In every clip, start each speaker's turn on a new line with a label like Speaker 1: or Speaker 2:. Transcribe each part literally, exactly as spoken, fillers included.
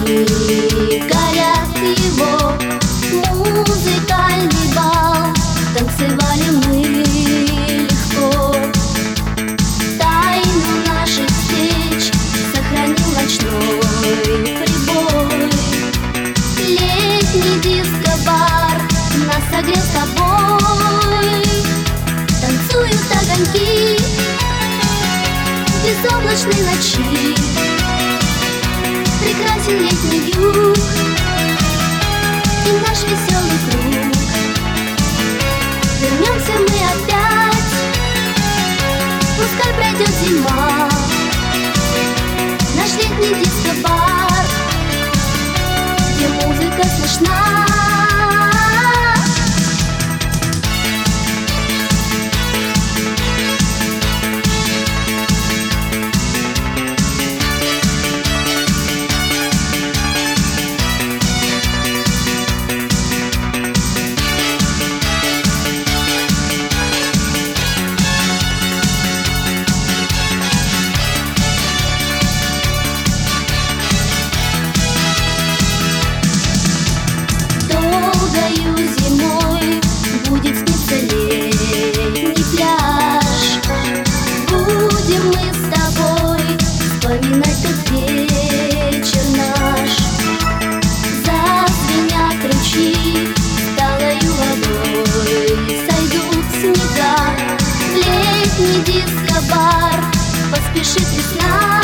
Speaker 1: горят его музыкальный бал. Танцевали мы легко, тайну наших встреч сохранил ночной прибой. Летний диско-бар нас согрел с тобой. Танцуют огоньки в безоблачной ночи. Прекрасен летний юг и наш веселый круг. Вернемся мы опять, пускай пройдет зима. Наш летний диско-бар, где музыка слышна. Зимой будет сниться летний пляж. Будем мы с тобой вспоминать тот вечер наш. Зазвенят ручьи талою водой, сойдут снега. В летний диско-бар поспешит весна.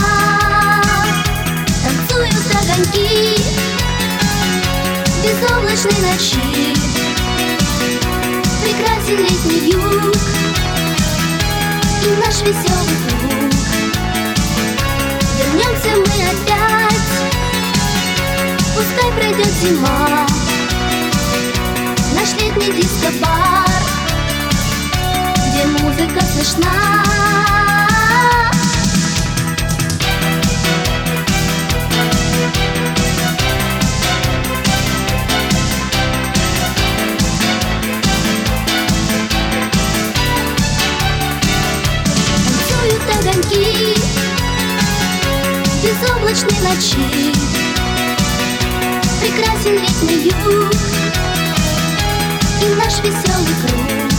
Speaker 1: Танцуют огоньки в безоблачной ночи. Прекрасен летний юг и наш веселый круг. Вернемся мы опять, пускай пройдет зима. Наш летний диско-бар, где музыка слышна. Огоньки в безоблачной ночи. Прекрасен летний юг и наш веселый круг.